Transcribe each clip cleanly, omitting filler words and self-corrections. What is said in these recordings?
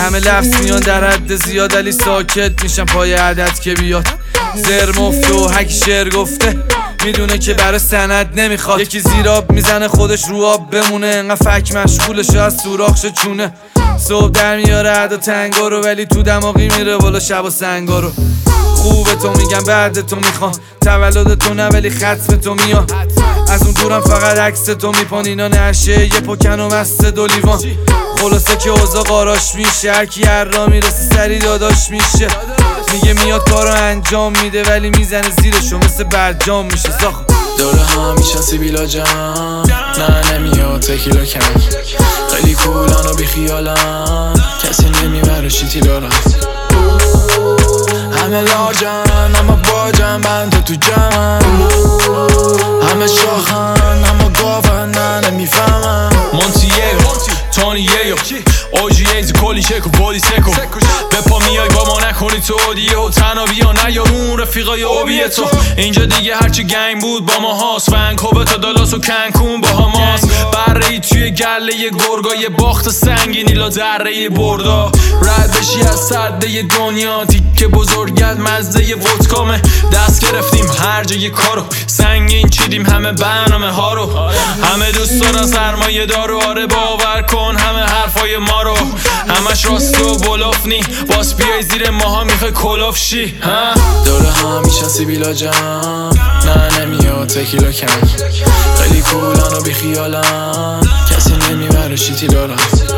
همه لفظ میان در حد زیاد ولی ساکت میشم پای عدد که بیاد. زر مفته و هک شعر گفته میدونه که برای سند نمیخواد. یکی زیراب میزنه خودش رو آب بمونه، انقدر فک مشغولش از سوراخش چونه. صبح در میاره عدا تنگا رو ولی تو دماغی میره بالا شب و سنگا رو. خوبه تو میگم بعد تو میخوام، تولد تو نه ولی ختم تو میاد. از اون دورم فقط عکس تو میپان، اینا نشه یه پکن و مست دو لیوان. خلاصه که اوضاع قاراش میشه، هرکی هر را میرسه سری داداش میشه. میگه میاد کارو انجام میده ولی میزنه زیرشو مثل برجام میشه زاخ. دوره ها میشنسی بیلا جان، نه نمیاد تکیلا کم. خیلی کولان و بیخیالن، کسی نمیبره شیتی دارن. همه لارجن اما باجن، بند تو جمعن. همه شاخن اما گاون، نه نمیفهمن. مونتیگو تونیگو اوجیز کلی شک و بودی سکو. به پا میای با ما نکنی تو اودیه و تنها بیا نیار اون رفیقای اوبیه تو. اینجا دیگه هرچی گنگ بود با ما هاست، ونکوور تا دالاس و کنکون با هماست. بره ای توی گله گرگای باخت سنگینی لا دره بردا. رد بشی از سده دنیا تیکه بزرگت مزده ودکامه. دست گرفتیم هر جای کارو، سنگین چیدیم همه برنامه ها رو. همه دوست دارن سرمایه دارو، آره باور کن همه حرفای ما رو. همش راست و بلوفنی، باس بیای زیر ماها میخوای کلوف شی. دوره ها میشنسی بیلا جان، نه نمیاد تکیلا کم. خیلی کولن و بیخیالن، کسی نمیبره شیتی دارن.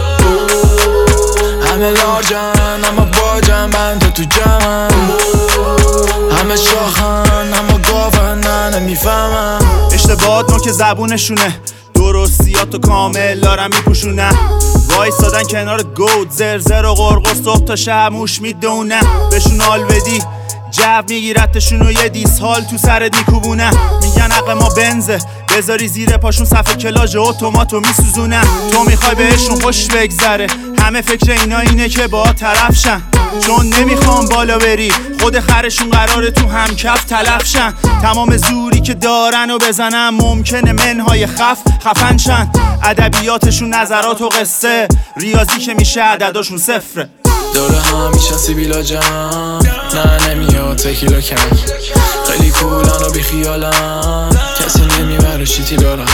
همه لارجن اما باجن، بند تو جمعن. همه شاخن اما گاون، نه نمیفهمن. اشتباهات نو که زبونشونه، درستیاتو کامل دارن میپوشونه. وایستادن کنار گود، زرزر و قرقر صبح تا شب موش میدونه. بهشون حال بدی جو میگیرتشون و یه دیس حال تو سرت میکوبونه. میگن عقل ما بنزه، بذاری زیر پاشون صفحه کلاژ اتوماتو میسوزونه. تو میخوای بهشون خوش بگذره، همه فکر اینا اینه که با طرف شن. چون نمیخوام بالا بری، خود خرشون قراره تو هم کف تلف شن. تمام زوری که دارن و بزنن ممکنه منهای خفن شن. ادبیاتشون نظرات و قصه، ریاضی که میشه عدداشون صفره. دوره ها میشنسی بیلا جان، نه نمیاد تکیلا کم. خیلی کولن و بیخیالن، کسی نمیبره شیتی دارن.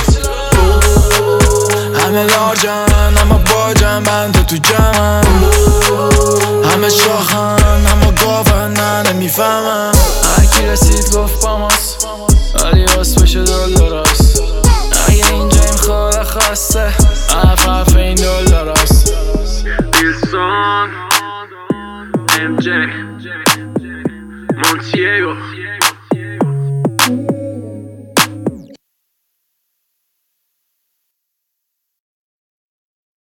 همه لارجن اما باجن، بند تو جمعن. همه شاخن اما گاون، نه نمیفهمن. هرکی رسید گفت با ماست ولی اسمش دلاراست. اگه اینجا این خواه خواسته عفف این دلاراست. MJ Montiego